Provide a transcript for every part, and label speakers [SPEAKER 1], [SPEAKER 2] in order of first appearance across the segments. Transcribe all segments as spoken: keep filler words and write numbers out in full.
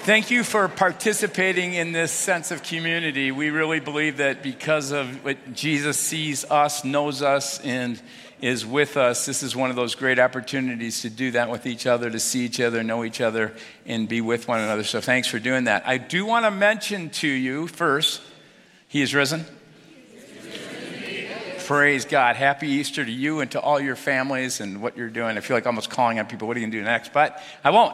[SPEAKER 1] Thank you for participating in this sense of community. We really believe that because of what Jesus sees us, knows us, and is with us, this is one of those great opportunities to do that with each other, to see each other, know each other, and be with one another. So thanks for doing that. I do want to mention to you first, He is risen. Praise God. Happy Easter to you and to all your families and what you're doing. I feel like almost calling on people, what are you going to do next? But I won't.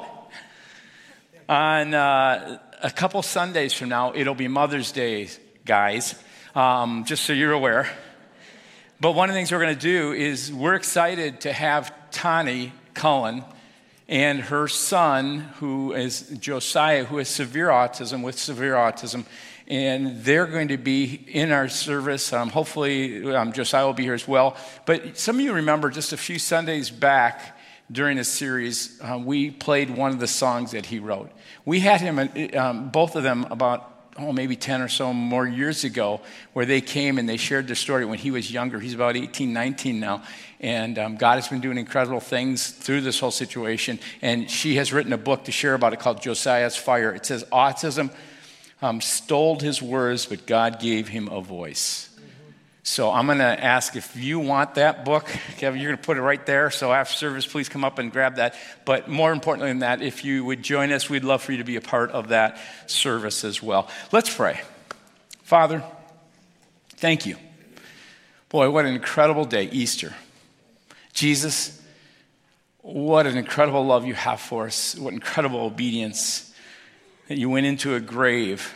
[SPEAKER 1] On uh, a couple Sundays from now, it'll be Mother's Day, guys, um, just so you're aware. But one of the things we're going to do is we're excited to have Tani Cullen and her son, who is Josiah, who has severe autism, with severe autism, and they're going to be in our service. Um, hopefully, um, Josiah will be here as well. But some of you remember just a few Sundays back, during this series, uh, we played one of the songs that he wrote. We had him, um, both of them, about, oh, maybe ten or so more years ago, where they came and they shared their story when he was younger. He's about eighteen, nineteen now. And um, God has been doing incredible things through this whole situation. And she has written a book to share about it called Josiah's Fire. It says, autism um, stole his words, but God gave him a voice. So I'm going to ask if you want that book. Kevin, you're going to put it right there. So after service, please come up and grab that. But more importantly than that, if you would join us, we'd love for you to be a part of that service as well. Let's pray. Father, thank you. Boy, what an incredible day, Easter. Jesus, what an incredible love you have for us. What incredible obedience that you went into a grave,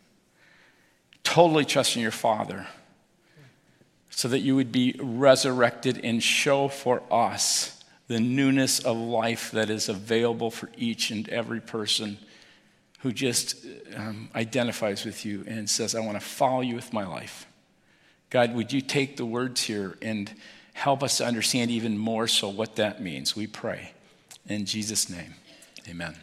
[SPEAKER 1] totally trusting your Father, so that you would be resurrected and show for us the newness of life that is available for each and every person who just um, identifies with you and says, I want to follow you with my life. God, would you take the words here and help us to understand even more so what that means? We pray. In Jesus' name, amen.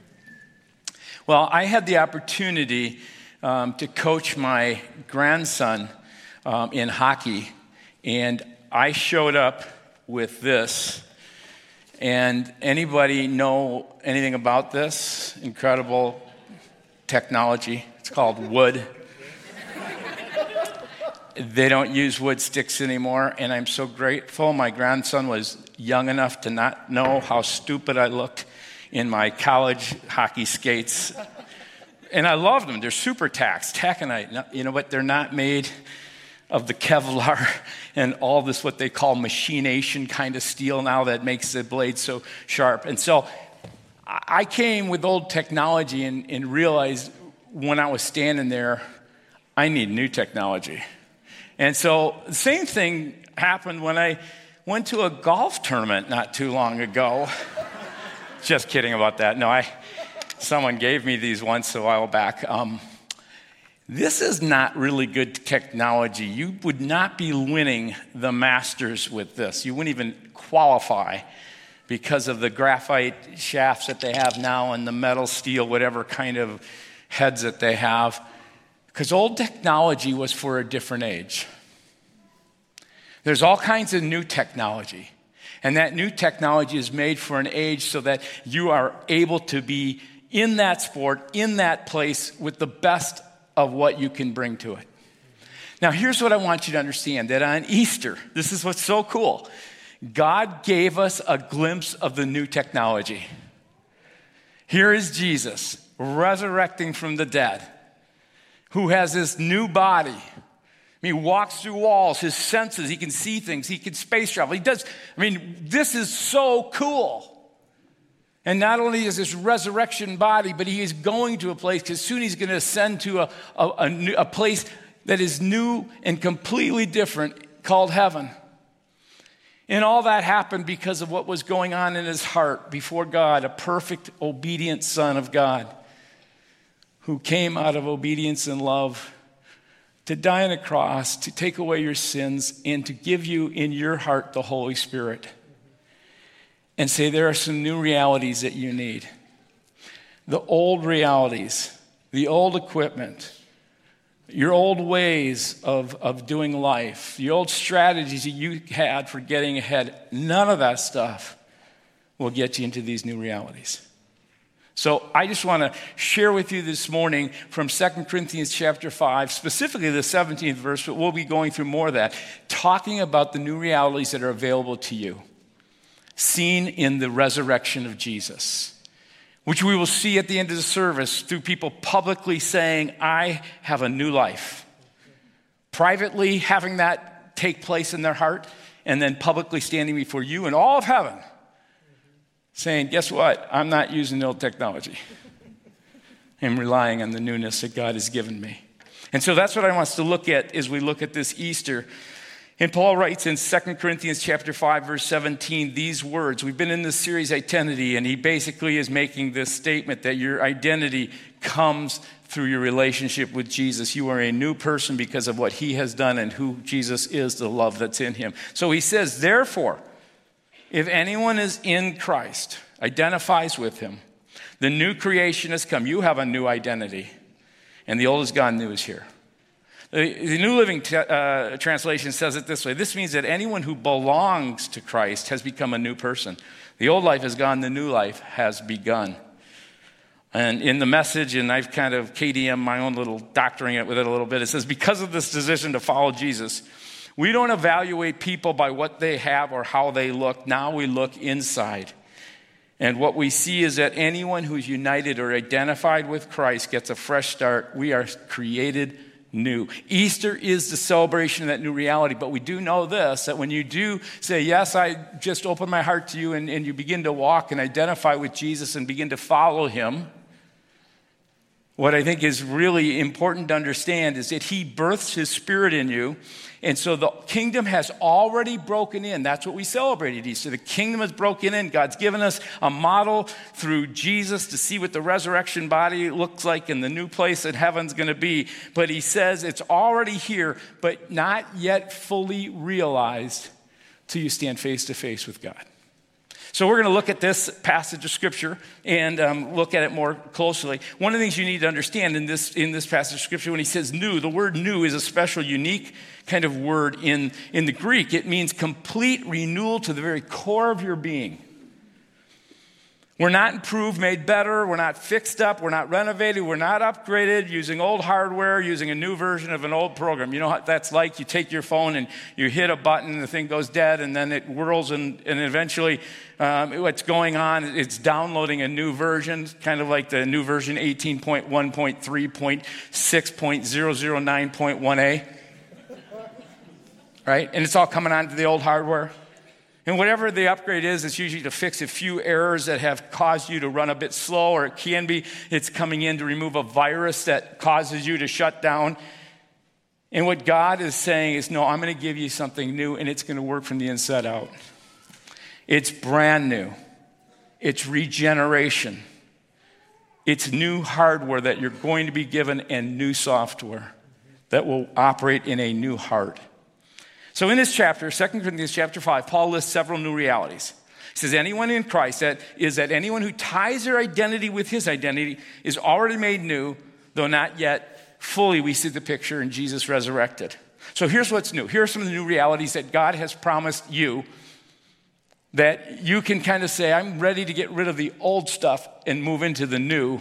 [SPEAKER 1] Well, I had the opportunity um, to coach my grandson Um, in hockey, and I showed up with this. And anybody know anything about this incredible technology? It's called wood. They don't use wood sticks anymore, and I'm so grateful. My grandson was young enough to not know how stupid I looked in my college hockey skates. And I loved them. They're super tax, taconite, you know, but they're not made of the Kevlar and all this, what they call machination kind of steel now that makes the blade so sharp. And so I came with old technology and, and realized when I was standing there, I need new technology. And so the same thing happened when I went to a golf tournament not too long ago. Just kidding about that. No, I someone gave me these once a while back. Um, This is not really good technology. You would not be winning the Masters with this. You wouldn't even qualify because of the graphite shafts that they have now and the metal, steel, whatever kind of heads that they have. Because old technology was for a different age. There's all kinds of new technology. And that new technology is made for an age so that you are able to be in that sport, in that place with the best of what you can bring to it. Now, here's what I want you to understand, that on Easter, this is what's so cool. God gave us a glimpse of the new technology. Here is Jesus, resurrecting from the dead, who has this new body. He walks through walls, his senses, he can see things, he can space travel. He does, I mean, this is so cool. And not only is this resurrection body, but he is going to a place, because soon he's going to ascend to a, a, a, new, a place that is new and completely different, called heaven. And all that happened because of what was going on in his heart before God, a perfect, obedient Son of God who came out of obedience and love to die on a cross, to take away your sins, and to give you in your heart the Holy Spirit. And say, there are some new realities that you need. The old realities, the old equipment, your old ways of, of doing life, the old strategies that you had for getting ahead, none of that stuff will get you into these new realities. So I just want to share with you this morning from Second Corinthians chapter five, specifically the seventeenth verse, but we'll be going through more of that, talking about the new realities that are available to you, seen in the resurrection of Jesus, which we will see at the end of the service through people publicly saying, I have a new life. Privately having that take place in their heart, and then publicly standing before you and all of heaven saying, guess what? I'm not using the old technology. I'm relying on the newness that God has given me. And so that's what I want us to look at as we look at this Easter. And Paul writes in Second Corinthians chapter five, verse seventeen, these words. We've been in this series, Identity, and he basically is making this statement that your identity comes through your relationship with Jesus. You are a new person because of what he has done and who Jesus is, the love that's in him. So he says, therefore, if anyone is in Christ, identifies with him, the new creation has come. You have a new identity, and the old is gone, new is here. The, the New Living t- uh, Translation says it this way. This means that anyone who belongs to Christ has become a new person. The old life is gone, the new life has begun. And in the Message, and I've kind of K D M my own little doctoring it with it a little bit, it says, because of this decision to follow Jesus, we don't evaluate people by what they have or how they look. Now we look inside. And what we see is that anyone who's united or identified with Christ gets a fresh start. We are created new. Easter is the celebration of that new reality. But we do know this, that when you do say, yes, I just open my heart to you, and, and you begin to walk and identify with Jesus and begin to follow him, what I think is really important to understand is that he births his spirit in you. And so the kingdom has already broken in. That's what we celebrate at Easter. The kingdom has broken in. God's given us a model through Jesus to see what the resurrection body looks like and the new place that heaven's going to be. But he says it's already here, but not yet fully realized till you stand face to face with God. So we're going to look at this passage of Scripture and um, look at it more closely. One of the things you need to understand in this in this passage of Scripture, when he says new, the word new is a special, unique kind of word in, in the Greek. It means complete renewal to the very core of your being. We're not improved, made better. We're not fixed up. We're not renovated. We're not upgraded using old hardware, using a new version of an old program. You know what that's like? You take your phone and you hit a button and the thing goes dead, and then it whirls, and, and eventually um, what's going on, it's downloading a new version, kind of like the new version eighteen point one point three point six point zero zero nine point one A. Right? And it's all coming onto the old hardware. And whatever the upgrade is, it's usually to fix a few errors that have caused you to run a bit slow, or it can be it's coming in to remove a virus that causes you to shut down. And what God is saying is, no, I'm going to give you something new, and it's going to work from the inside out. It's brand new. It's regeneration. It's new hardware that you're going to be given, and new software that will operate in a new heart. So in this chapter, Second Corinthians chapter five, Paul lists several new realities. He says anyone in Christ, that is that anyone who ties their identity with his identity is already made new, though not yet fully we see the picture in Jesus resurrected. So here's what's new. Here are some of the new realities that God has promised you, that you can kind of say, I'm ready to get rid of the old stuff and move into the new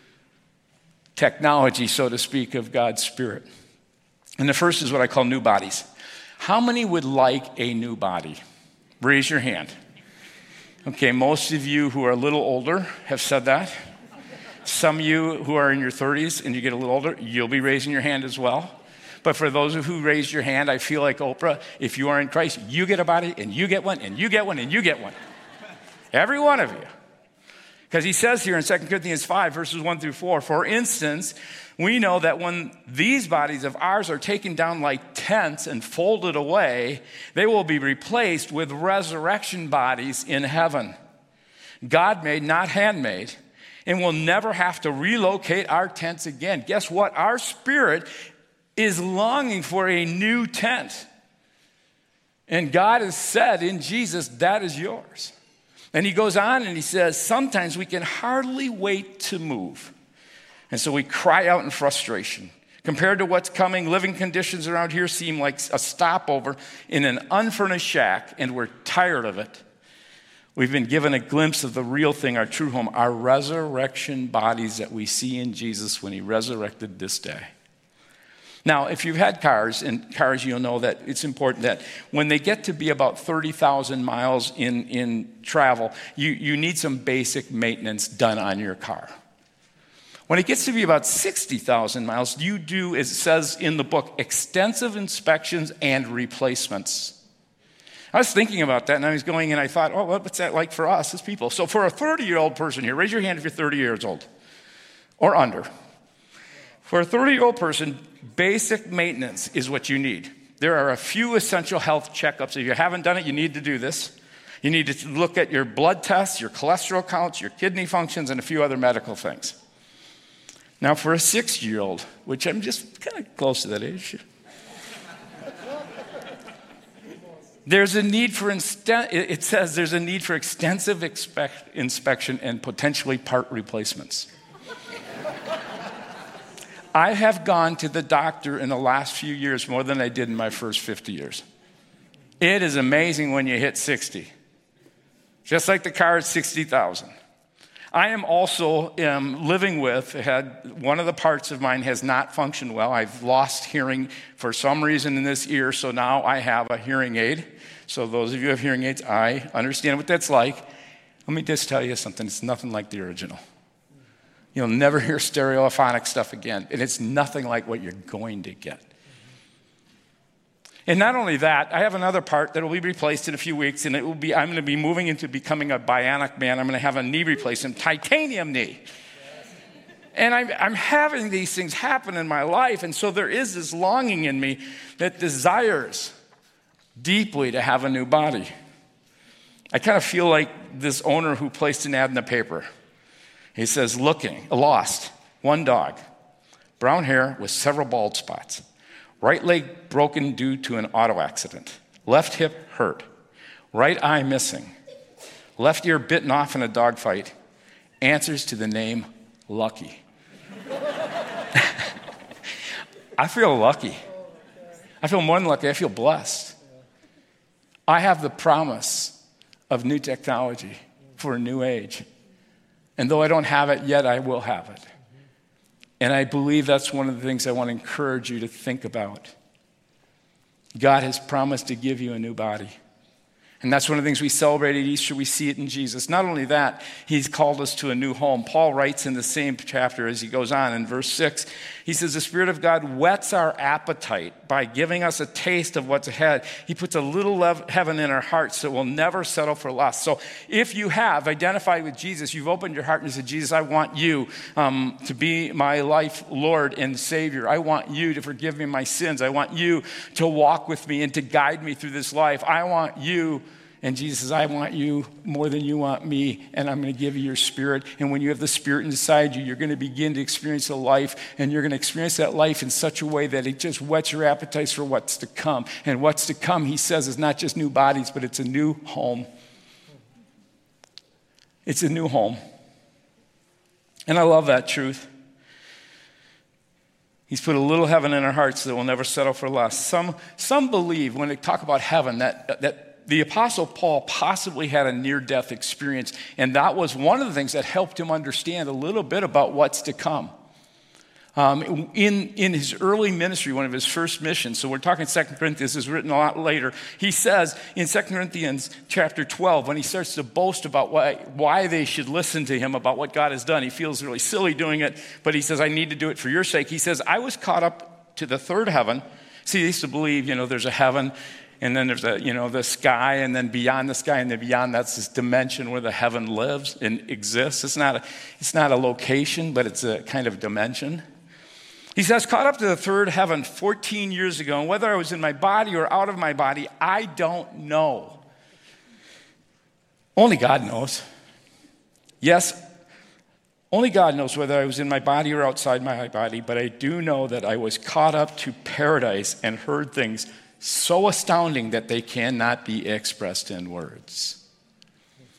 [SPEAKER 1] technology, so to speak, of God's Spirit. And the first is what I call new bodies. How many would like a new body? Raise your hand. Okay, most of you who are a little older have said that. Some of you who are in your thirties and you get a little older, you'll be raising your hand as well. But for those of who raised your hand, I feel like Oprah, if you are in Christ, you get a body, and you get one, and you get one, and you get one. Every one of you. Because he says here in Second Corinthians five, verses one through four, for instance, we know that when these bodies of ours are taken down like tents and folded away, they will be replaced with resurrection bodies in heaven. God made, not handmade, and we'll never have to relocate our tents again. Guess what? Our spirit is longing for a new tent. And God has said in Jesus, that is yours. And he goes on and he says, sometimes we can hardly wait to move. And so we cry out in frustration. Compared to what's coming, living conditions around here seem like a stopover in an unfurnished shack, and we're tired of it. We've been given a glimpse of the real thing, our true home, our resurrection bodies that we see in Jesus when he resurrected this day. Now, if you've had cars, and cars, you'll know that it's important that when they get to be about thirty thousand miles in, in travel, you, you need some basic maintenance done on your car. When it gets to be about sixty thousand miles, you do, as it says in the book, extensive inspections and replacements. I was thinking about that, and I was going, and I thought, oh, what's that like for us as people? So for a thirty-year-old person here, raise your hand if you're thirty years old or under. For a thirty-year-old person, basic maintenance is what you need. There are a few essential health checkups. If you haven't done it, you need to do this. You need to look at your blood tests, your cholesterol counts, your kidney functions, and a few other medical things. Now, for a six-year-old, which I'm just kind of close to that age, there's a need for, inst- it says there's a need for extensive expect- inspection and potentially part replacements. I have gone to the doctor in the last few years more than I did in my first fifty years. It is amazing when you hit sixty. Just like the car at sixty thousand. I am also um, living with, had one of the parts of mine has not functioned well. I've lost hearing for some reason in this ear, so now I have a hearing aid. So those of you who have hearing aids, I understand what that's like. Let me just tell you something. It's nothing like the original. You'll never hear stereophonic stuff again, and it's nothing like what you're going to get. And not only that, I have another part that will be replaced in a few weeks, and it will be, I'm going to be moving into becoming a bionic man. I'm going to have a knee replacement, titanium knee. And I'm, I'm having these things happen in my life, and so there is this longing in me that desires deeply to have a new body. I kind of feel like this owner who placed an ad in the paper. He says, looking, lost, one dog, brown hair with several bald spots, right leg broken due to an auto accident, left hip hurt, right eye missing, left ear bitten off in a dog fight, answers to the name Lucky. I feel lucky. I feel more than lucky. I feel blessed. I have the promise of new technology for a new age. And though I don't have it yet, I will have it. And I believe that's one of the things I want to encourage you to think about. God has promised to give you a new body. And that's one of the things we celebrate at Easter. We see it in Jesus. Not only that, he's called us to a new home. Paul writes in the same chapter as he goes on in verse six, he says, the Spirit of God whets our appetite by giving us a taste of what's ahead. He puts a little lev- heaven in our hearts so we'll never settle for less. So if you have identified with Jesus, you've opened your heart and said, Jesus, I want you um, to be my life, Lord and Savior. I want you to forgive me my sins. I want you to walk with me and to guide me through this life. I want you. And Jesus says, I want you more than you want me, and I'm going to give you your Spirit. And when you have the Spirit inside you, you're going to begin to experience a life, and you're going to experience that life in such a way that it just whets your appetites for what's to come. And what's to come, he says, is not just new bodies, but it's a new home. It's a new home. And I love that truth. He's put a little heaven in our hearts that we'll never settle for less. Some, some believe when they talk about heaven that, that the Apostle Paul possibly had a near-death experience, and that was one of the things that helped him understand a little bit about what's to come. Um, in, in his early ministry, one of his first missions, so we're talking Second Corinthians, this is written a lot later, he says in Second Corinthians chapter twelve, when he starts to boast about why, why they should listen to him, about what God has done, he feels really silly doing it, but he says, I need to do it for your sake. He says, I was caught up to the third heaven. See, they used to believe, you know, there's a heaven, and then there's a, you know, the sky, and then beyond the sky, and then beyond that's this dimension where the heaven lives and exists. It's not a, it's not a location, but it's a kind of dimension. He says, caught up to the third heaven fourteen years ago, and whether I was in my body or out of my body, I don't know. Only God knows. Yes, only God knows whether I was in my body or outside my body, but I do know that I was caught up to paradise and heard things so astounding that they cannot be expressed in words.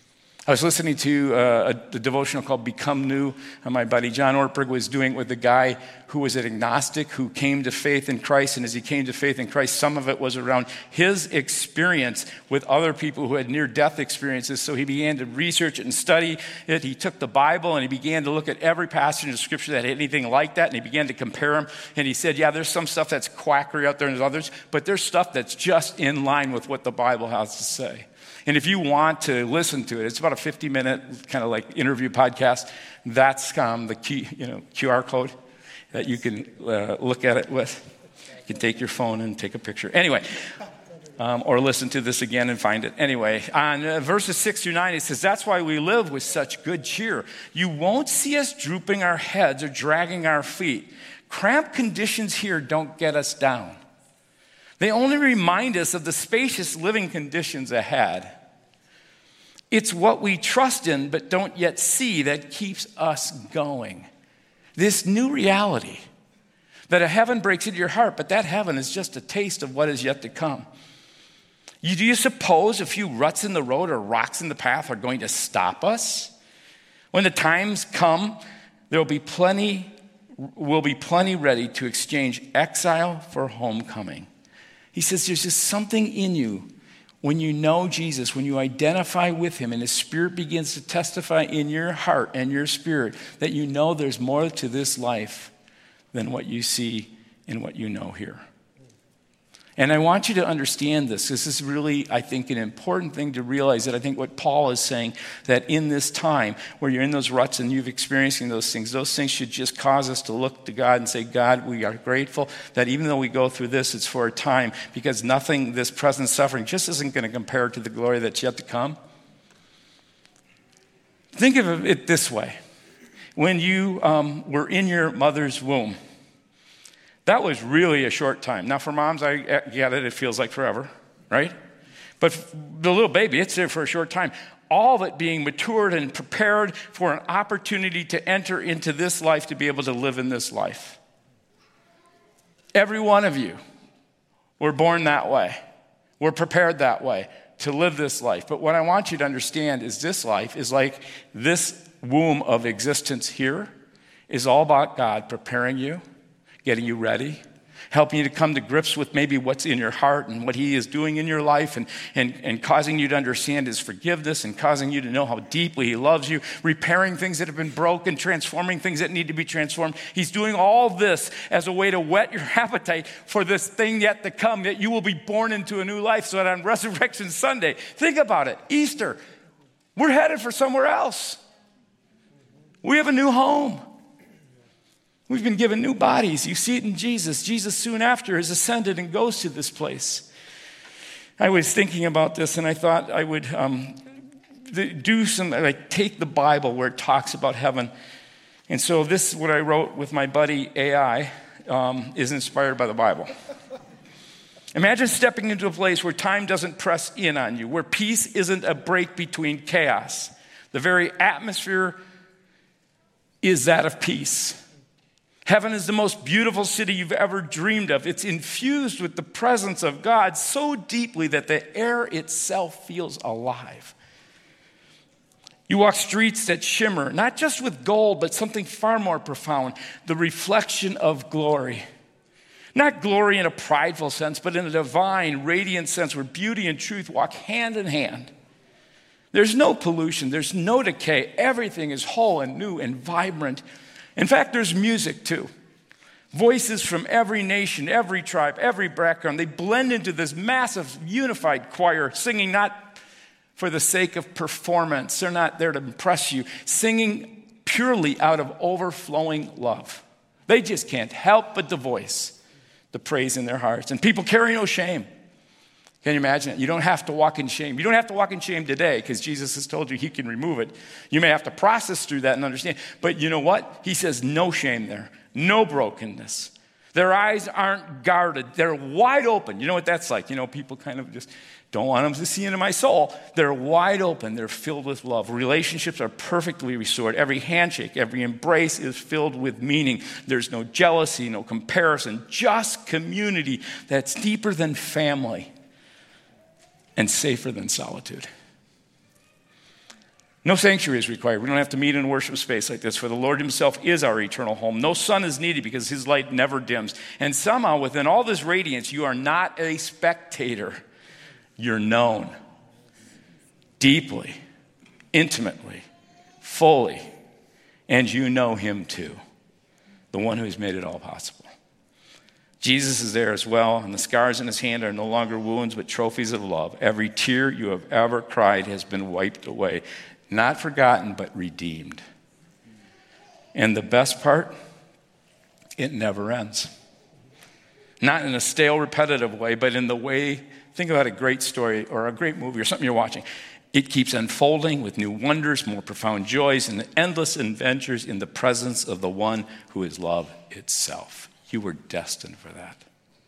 [SPEAKER 1] I was listening to uh, a, a devotional called Become New. And my buddy John Ortberg was doing it with a guy who was an agnostic who came to faith in Christ. And as he came to faith in Christ, some of it was around his experience with other people who had near-death experiences. So he began to research it and study it. He took the Bible and he began to look at every passage of Scripture that had anything like that. And he began to compare them. And he said, yeah, there's some stuff that's quackery out there and there's others, but there's stuff that's just in line with what the Bible has to say. And if you want to listen to it, it's about a fifty-minute kind of like interview podcast. That's um, the key, you know, Q R code that you can uh, look at it with. You can take your phone and take a picture. Anyway, um, or listen to this again and find it. Anyway, on uh, verses six through nine, it says, that's why we live with such good cheer. You won't see us drooping our heads or dragging our feet. Cramped conditions here don't get us down. They only remind us of the spacious living conditions ahead. It's what we trust in but don't yet see that keeps us going. This new reality that a heaven breaks into your heart, but that heaven is just a taste of what is yet to come. You, do you suppose a few ruts in the road or rocks in the path are going to stop us? When the times come, there will be plenty, will be plenty ready to exchange exile for homecoming. He says there's just something in you when you know Jesus, when you identify with him and his Spirit begins to testify in your heart and your spirit that you know there's more to this life than what you see and what you know here. And I want you to understand this. This is really, I think, an important thing to realize that I think what Paul is saying, that in this time where you're in those ruts and you've experiencing those things, those things should just cause us to look to God and say, God, we are grateful that even though we go through this, it's for a time, because nothing, this present suffering just isn't going to compare to the glory that's yet to come. Think of it this way. When you um, were in your mother's womb, that was really a short time. Now, for moms, I get it. It feels like forever, right? But the little baby, it's there for a short time. All of it being matured and prepared for an opportunity to enter into this life, to be able to live in this life. Every one of you were born that way. We're prepared that way to live this life. But what I want you to understand is this life is like this womb of existence here is all about God preparing you, getting you ready, helping you to come to grips with maybe what's in your heart and what he is doing in your life, and, and, and causing you to understand his forgiveness and causing you to know how deeply he loves you, repairing things that have been broken, transforming things that need to be transformed. He's doing all this as a way to whet your appetite for this thing yet to come, that you will be born into a new life, so that on Resurrection Sunday, think about it, Easter, we're headed for somewhere else. We have a new home. We've been given new bodies. You see it in Jesus. Jesus soon after has ascended and goes to this place. I was thinking about this, and I thought I would um, do some, like take the Bible where it talks about heaven. And so this, what I wrote with my buddy A I, um, is inspired by the Bible. Imagine stepping into a place where time doesn't press in on you, where peace isn't a break between chaos. The very atmosphere is that of peace. Heaven is the most beautiful city you've ever dreamed of. It's infused with the presence of God so deeply that the air itself feels alive. You walk streets that shimmer, not just with gold, but something far more profound, the reflection of glory. Not glory in a prideful sense, but in a divine, radiant sense where beauty and truth walk hand in hand. There's no pollution. There's no decay. Everything is whole and new and vibrant. In fact, there's music too. Voices from every nation, every tribe, every background. They blend into this massive, unified choir, singing not for the sake of performance. They're not there to impress you. Singing purely out of overflowing love. They just can't help but the voice, the praise in their hearts. And people carry no shame. Can you imagine it? You don't have to walk in shame. You don't have to walk in shame today because Jesus has told you he can remove it. You may have to process through that and understand. But you know what? He says no shame there. No brokenness. Their eyes aren't guarded. They're wide open. You know what that's like? You know, people kind of just don't want them to see into my soul. They're wide open. They're filled with love. Relationships are perfectly restored. Every handshake, every embrace is filled with meaning. There's no jealousy, no comparison. Just community that's deeper than family and safer than solitude. No sanctuary is required. We don't have to meet in a worship space like this, for the Lord himself is our eternal home. No sun is needed because his light never dims. And somehow within all this radiance, you are not a spectator. You're known deeply, intimately, fully, and you know him too, the one who has made it all possible. Jesus is there as well, and the scars in his hand are no longer wounds, but trophies of love. Every tear you have ever cried has been wiped away. Not forgotten, but redeemed. And the best part, it never ends. Not in a stale, repetitive way, but in the way, think about a great story or a great movie or something you're watching. It keeps unfolding with new wonders, more profound joys, and endless adventures in the presence of the one who is love itself. You were destined for that.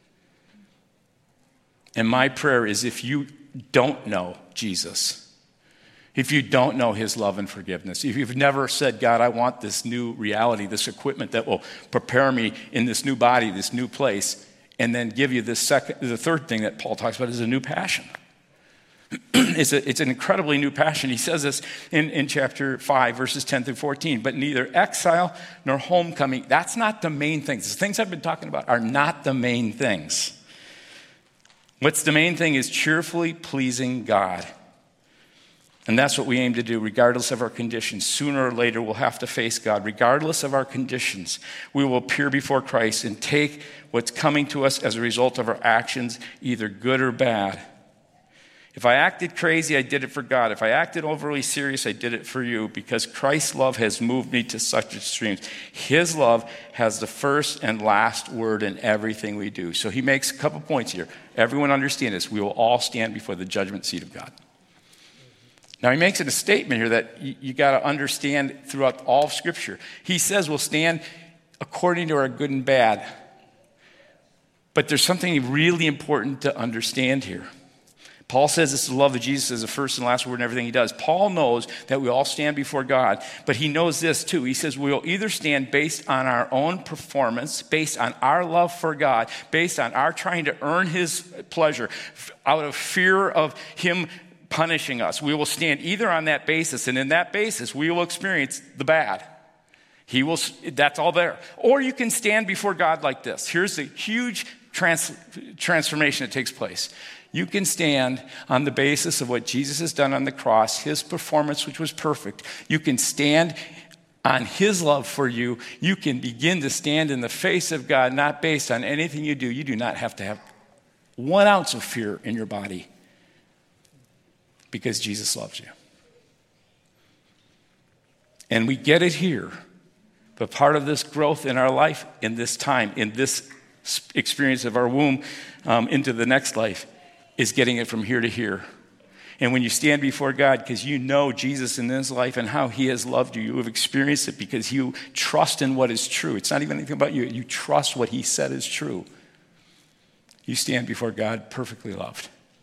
[SPEAKER 1] And my prayer is if you don't know Jesus, if you don't know his love and forgiveness, if you've never said, God, I want this new reality, this equipment that will prepare me in this new body, this new place, and then give you this second, the third thing that Paul talks about is a new passion. It's, a, it's an incredibly new passion. He says this in, in chapter five, verses ten through fourteen. But neither exile nor homecoming, that's not the main things. The things I've been talking about are not the main things. What's the main thing is cheerfully pleasing God. And that's what we aim to do, regardless of our conditions. Sooner or later, we'll have to face God. Regardless of our conditions, we will appear before Christ and take what's coming to us as a result of our actions, either good or bad. If I acted crazy, I did it for God. If I acted overly serious, I did it for you, because Christ's love has moved me to such extremes. His love has the first and last word in everything we do. So he makes a couple points here. Everyone understand this. We will all stand before the judgment seat of God. Now, he makes it a statement here that you, you got to understand throughout all of Scripture. He says we'll stand according to our good and bad. But there's something really important to understand here. Paul says it's the love of Jesus as the first and last word in everything he does. Paul knows that we all stand before God, but he knows this too. He says we will either stand based on our own performance, based on our love for God, based on our trying to earn his pleasure, out of fear of him punishing us. We will stand either on that basis, and in that basis, we will experience the bad. He will, that's all there. Or you can stand before God like this. Here's the huge trans, transformation that takes place. You can stand on the basis of what Jesus has done on the cross, his performance, which was perfect. You can stand on his love for you. You can begin to stand in the face of God, not based on anything you do. You do not have to have one ounce of fear in your body because Jesus loves you. And we get it here. But part of this growth in our life, in this time, in this experience of our womb um, into the next life, is getting it from here to here. And when you stand before God, because you know Jesus in this life and how he has loved you, you have experienced it because you trust in what is true. It's not even anything about you. You trust what he said is true. You stand before God perfectly loved,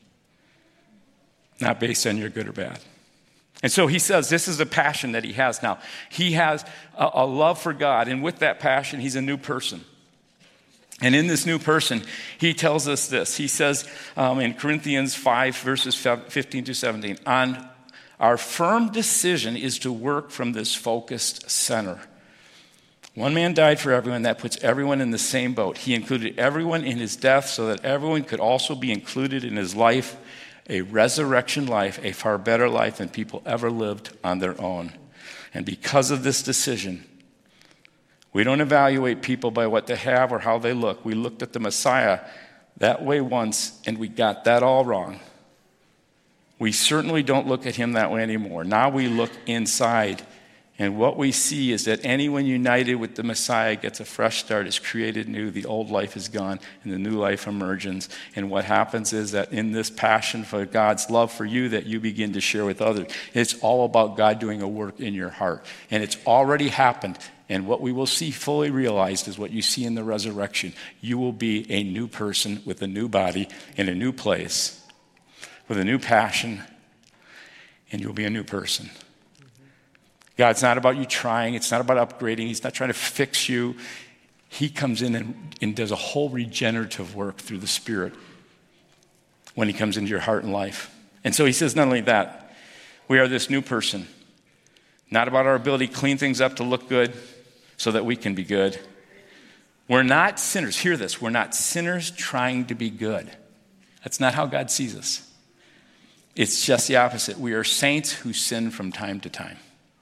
[SPEAKER 1] not based on your good or bad. And so he says this is a passion that he has now. He has a, a love for God, and with that passion, he's a new person. And in this new person, he tells us this. He says um, in Corinthians five, verses fifteen to seventeen, on our firm decision is to work from this focused center. One man died for everyone. That puts everyone in the same boat. He included everyone in his death so that everyone could also be included in his life, a resurrection life, a far better life than people ever lived on their own. And because of this decision, we don't evaluate people by what they have or how they look. We looked at the Messiah that way once, and we got that all wrong. We certainly don't look at him that way anymore. Now we look inside, and what we see is that anyone united with the Messiah gets a fresh start, is created new. The old life is gone, and the new life emerges. And what happens is that in this passion for God's love for you that you begin to share with others, it's all about God doing a work in your heart. And it's already happened. And what we will see fully realized is what you see in the resurrection. You will be a new person with a new body in a new place, with a new passion, and you'll be a new person. God's not about you trying. It's not about upgrading. He's not trying to fix you. He comes in and, and does a whole regenerative work through the Spirit when he comes into your heart and life. And so he says not only that, we are this new person. Not about our ability to clean things up to look good so that we can be good. We're not sinners. Hear this. We're not sinners trying to be good. That's not how God sees us. It's just the opposite. We are saints who sin from time to time.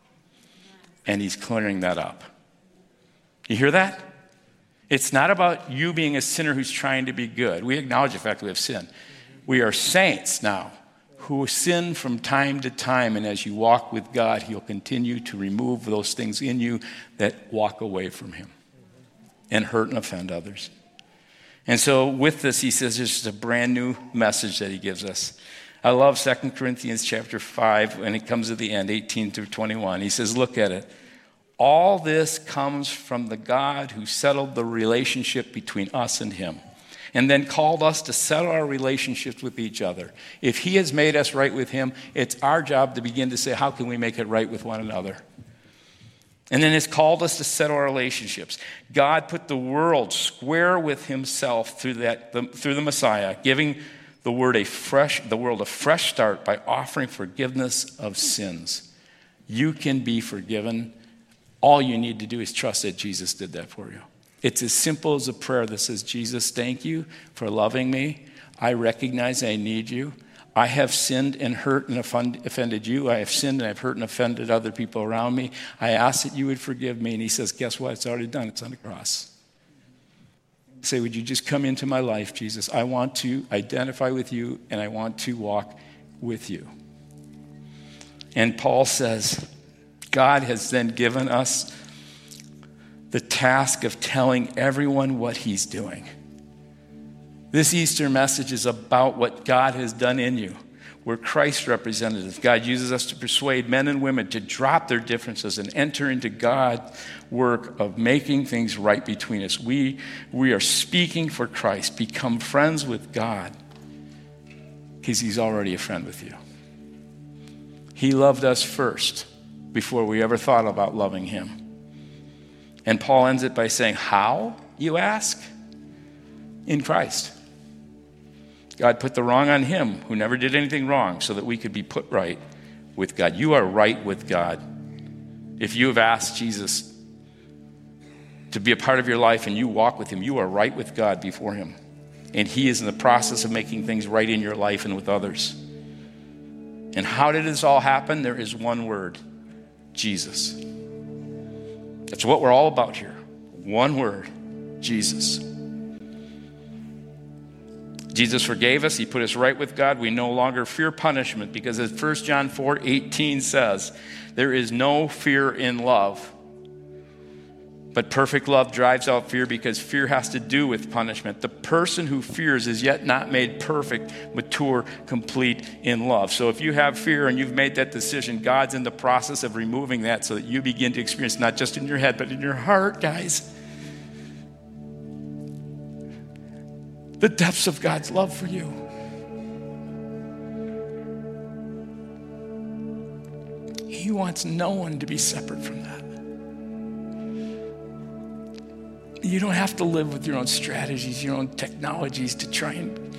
[SPEAKER 1] And he's clearing that up. You hear that? It's not about you being a sinner who's trying to be good. We acknowledge the fact that we have sin. We are saints now who sin from time to time, and as you walk with God, he'll continue to remove those things in you that walk away from him and hurt and offend others. And so with this, he says this is a brand new message that he gives us. I love Second Corinthians chapter five, when it comes to the end, eighteen through twenty-one. He says, look at it. All this comes from the God who settled the relationship between us and him, and then called us to settle our relationships with each other. If he has made us right with him, it's our job to begin to say, how can we make it right with one another? And then it's called us to settle our relationships. God put the world square with himself through that, the, through the Messiah, giving the word a fresh, the world a fresh start by offering forgiveness of sins. You can be forgiven. All you need to do is trust that Jesus did that for you. It's as simple as a prayer that says, Jesus, thank you for loving me. I recognize I need you. I have sinned and hurt and offended you. I have sinned and I've hurt and offended other people around me. I ask that you would forgive me. And he says, guess what? It's already done. It's on the cross. Say, would you just come into my life, Jesus? I want to identify with you and I want to walk with you. And Paul says, God has then given us the task of telling everyone what he's doing. This Easter message is about what God has done in you. We're Christ representatives. God uses us to persuade men and women to drop their differences and enter into God's work of making things right between us. We, we are speaking for Christ. Become friends with God because he's already a friend with you. He loved us first before we ever thought about loving him. And Paul ends it by saying, how, you ask? In Christ. God put the wrong on him who never did anything wrong so that we could be put right with God. You are right with God. If you have asked Jesus to be a part of your life and you walk with him, you are right with God before him. And he is in the process of making things right in your life and with others. And how did this all happen? There is one word, Jesus. That's what we're all about here. One word, Jesus. Jesus forgave us. He put us right with God. We no longer fear punishment because as First John four eighteen says, there is no fear in love. But perfect love drives out fear because fear has to do with punishment. The person who fears is yet not made perfect, mature, complete in love. So if you have fear and you've made that decision, God's in the process of removing that so that you begin to experience not just in your head, but in your heart, guys, the depths of God's love for you. He wants no one to be separate from that. You don't have to live with your own strategies, your own technologies to try and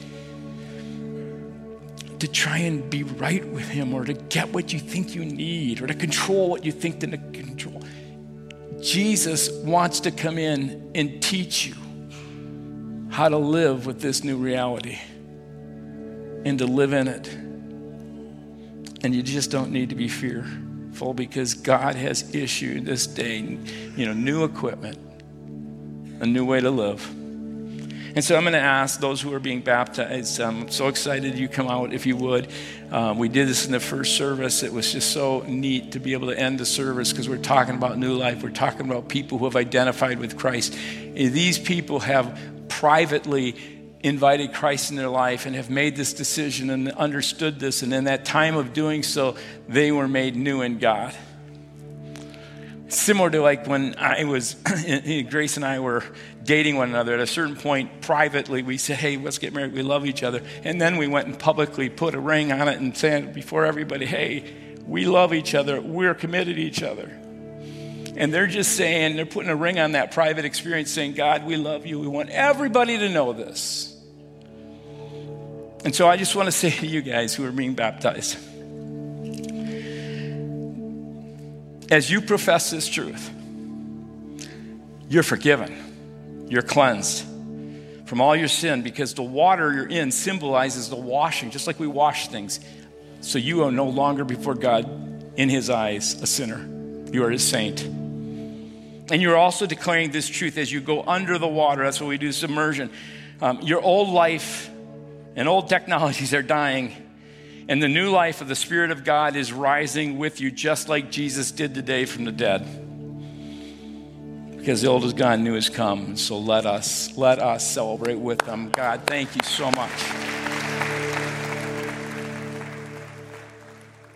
[SPEAKER 1] to try and be right with him or to get what you think you need or to control what you think to control. Jesus wants to come in and teach you how to live with this new reality and to live in it. And you just don't need to be fearful because God has issued this day, you know, new equipment, a new way to live. And so I'm going to ask those who are being baptized, I'm so excited you come out if you would. Um, we did this in the first service. It was just so neat to be able to end the service because we're talking about new life. We're talking about people who have identified with Christ. These people have privately invited Christ in their life and have made this decision and understood this. And in that time of doing so, they were made new in God. Similar to like when I was, Grace and I were dating one another. At a certain point, privately, we said, hey, let's get married. We love each other. And then we went and publicly put a ring on it and said before everybody, hey, we love each other. We're committed to each other. And they're just saying, they're putting a ring on that private experience saying, God, we love you. We want everybody to know this. And so I just want to say to you guys who are being baptized, as you profess this truth, you're forgiven. You're cleansed from all your sin, because the water you're in symbolizes the washing, just like we wash things. So you are no longer before God, in his eyes, a sinner. You are his saint. And you're also declaring this truth as you go under the water. That's what we do, submersion. Um, your old life and old technologies are dying, and the new life of the Spirit of God is rising with you, just like Jesus did today from the dead. Because the old is gone, new has come. So let us, let us celebrate with them. God, thank you so much.